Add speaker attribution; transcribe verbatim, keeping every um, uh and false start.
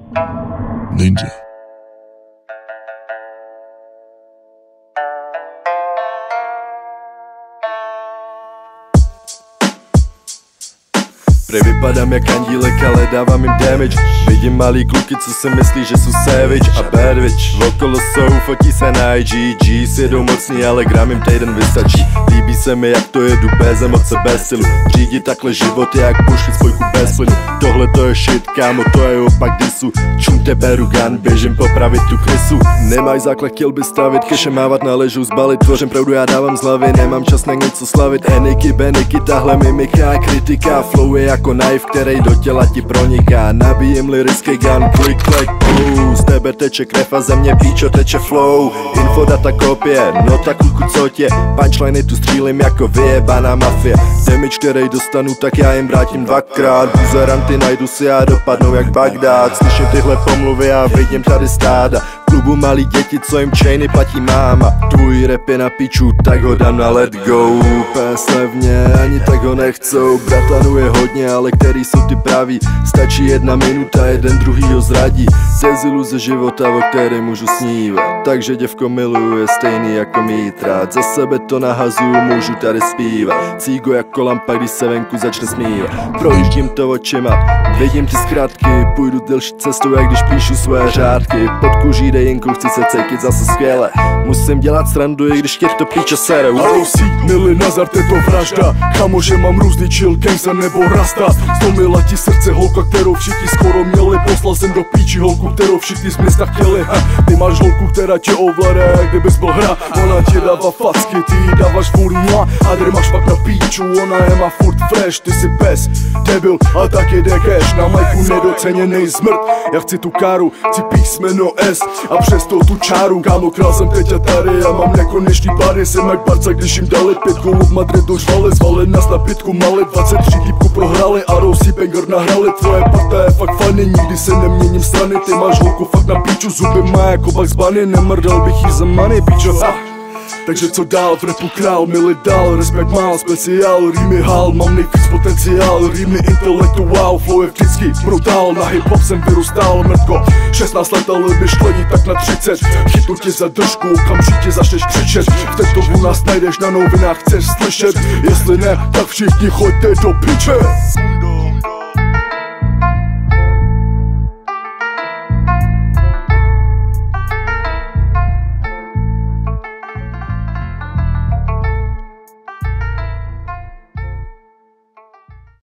Speaker 1: Ninja.
Speaker 2: Prej vypadám jak andílek, ale dávám jim damage. Vidím malý kluky, co si myslí, že jsou savage a bad witch. Okolo jsou, fotí se na I G G. Sjedou mocný, ale gram jim týden vystačí. Líbí se mi, jak to jedu bez emoce, bez stylu. Řídit takhle život je jak pušit spojku bez plynu. Tohle to je shit, kámo, to je opak disu. Čumte beru gun, běžím popravit tu krysu. Nemáš základ, chtěl by stavit, keše mávat na ležu, zbalit. Tvořím pravdu, já dávám z hlavy, nemám čas na něco slavit. Eniky, beniky, tahle mimika, kritika. Flow je jako knife, který do těla ti proniká. Nabíjím lirický gun, click, click, boom. Z tebe teče krev a ze mě píčo teče flow. Info, data, kopie, no tak kluku co tě. Punchliny tu střílim jako vyjebaná mafie. Damage, který dostanu, tak já jim vrátím dvakrát. Buzeranty najdu si a dopadnou jak Bagdád. Slyším tyhle pomluvy a vidím tady stáda. V klubu malí děti, co jim chainy platí máma. Tvůj rap je na piču, tak ho dám na let go. Slevně, ani tak ho nechcou. Bratanů je hodně, ale který jsou ty praví. Stačí jedna minuta, jeden druhýho zradí. Deziluze života, o které můžu snívat. Takže děvko miluju, je stejný jako mít rád. Za sebe to nahazuju, můžu tady zpívat. Cígo jako lampa, když se venku začne smívat. Projíždím to očima, vidím ty zkratky. Půjdu delší cestou, jak když píšu své řádky. Pod kůží dejinkou chci se cítit zase skvěle. Musím dělat srandu, i když tě to píče sere.
Speaker 3: R O C, Nili, Nazar, je to vražda. Kámo, že mám různý chill, gangsta nebo rasta. Zlomila ti srdce holka, kterou všichni skoro měli. Poslal jsem do píči holku, kterou všichni z města chtěli. Ha, ty máš holku, která tě ovládá, jak kdybys byl hra. Ona ti dává facky, ty jí dáváš furt mua. A tady máš pak na píču, ona je má furt fresh. Ty si pes, debil, a tak jede cash. Na majku nedoceněnej zmrt. Já chci tu káru, chci písmeno S a přesto tu čáru. Kámo, král jsem teď a tady, já mám nekonečný bary. Jsem jak Barca, když jim dali pětku od Madridu žvali. Zvali nás na pětku, mali dvacet tři týpku prohrali. A R O C banger nahrali, tvoje parta je fakt fany. Nikdy se neměním strany, ty máš holku fakt na píču. Zuby má jako Bugs Bunny, nemrdal bych jí za money, píčo. Ha. Takže co dál, v rapu král, mili dál, respekt mal, speciál, rýmy hál, mám nejvíc potenciál, rýmy intelektuál, flow je vždycky brutál, na hip-hop jsem vyrůstal, mrtko, šestnáct let, ale myšlení tak na třicet, chytnu tě za držku, okamžitě začneš křičet, v této dobu nás najdeš na novinách, chceš slyšet, jestli ne, tak všichni choďte do piče.